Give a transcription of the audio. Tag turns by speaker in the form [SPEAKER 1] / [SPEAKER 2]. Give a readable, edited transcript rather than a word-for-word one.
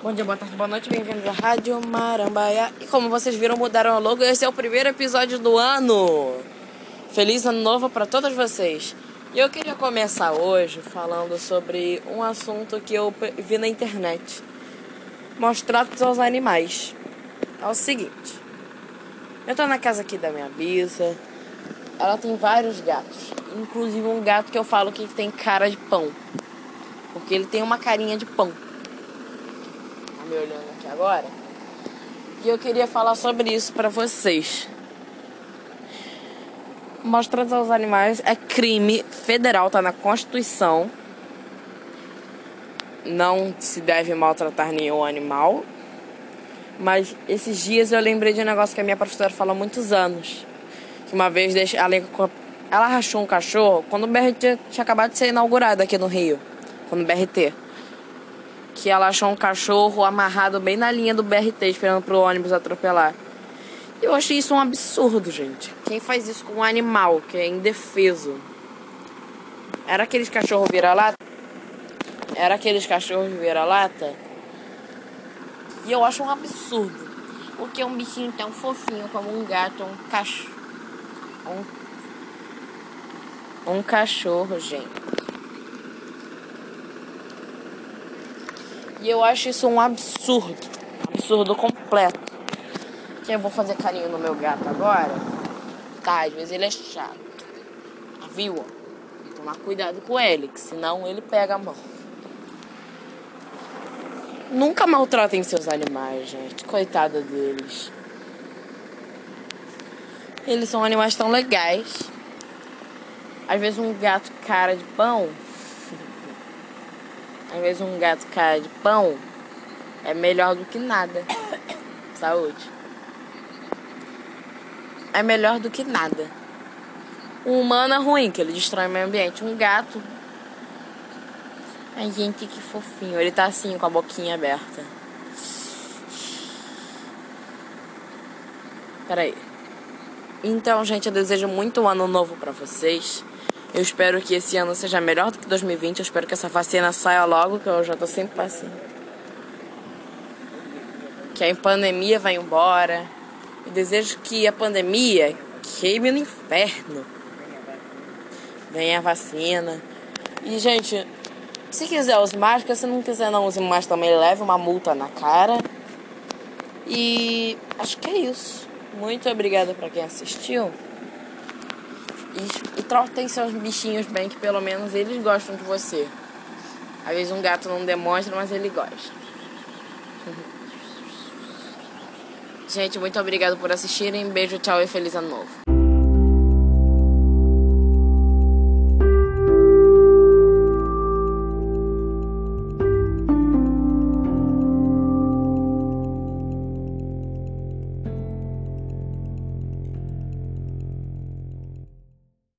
[SPEAKER 1] Bom dia, boa tarde, boa noite, bem-vindos à Rádio Marambaia. E como vocês viram, mudaram o logo. Esse é o primeiro episódio do ano. Feliz ano novo para todos vocês. E eu queria começar hoje falando sobre um assunto que eu vi na internet. Maus tratos aos animais. É o seguinte. Eu tô na casa aqui da minha bisa. Ela tem vários gatos. Inclusive um gato que eu falo que tem cara de pão. Porque ele tem uma carinha de pão. Tá me olhando aqui agora? E eu queria falar sobre isso pra vocês. Maus tratos aos animais é crime federal, tá na Constituição. Não se deve maltratar nenhum animal. Mas esses dias eu lembrei de um negócio que a minha professora falou há muitos anos. Que uma vez ela rachou um cachorro quando o BRT tinha acabado de ser inaugurado aqui no Rio. Quando o BRT. Que ela achou um cachorro amarrado bem na linha do BRT, esperando pro ônibus atropelar. Eu achei isso um absurdo, gente. Quem faz isso com um animal que é indefeso? Era aqueles cachorros vira-lata? E eu acho um absurdo. Porque um bichinho tão fofinho como um gato, um cachorro. Um cachorro, gente. E eu acho isso um absurdo. Um absurdo completo. Que eu vou fazer carinho no meu gato agora. Tá, às vezes ele é chato. Viu? Tem que tomar cuidado com ele, que senão ele pega a mão. Nunca maltratem seus animais, gente. Coitada deles. Eles são animais tão legais. Às vezes um gato cara de pão. É melhor do que nada. Saúde. É melhor do que nada. Um humano é ruim, que ele destrói o meio ambiente. Um gato... Ai, gente, que fofinho. Ele tá assim, com a boquinha aberta. Peraí. Então, gente, eu desejo muito um ano novo pra vocês. Eu espero que esse ano seja melhor do que 2020. Eu espero que essa vacina saia logo, que eu já tô sem paciência. Que a pandemia vá embora. Eu desejo que a pandemia queime no inferno. Venha a vacina. E, gente, se quiser use máscara. Se não quiser não use máscara também, leve uma multa na cara. E acho que é isso. Muito obrigada pra quem assistiu. E tratem seus bichinhos bem, que pelo menos eles gostam de você. Às vezes um gato não demonstra, mas ele gosta. Gente, muito obrigada por assistirem. Beijo, tchau e feliz ano novo.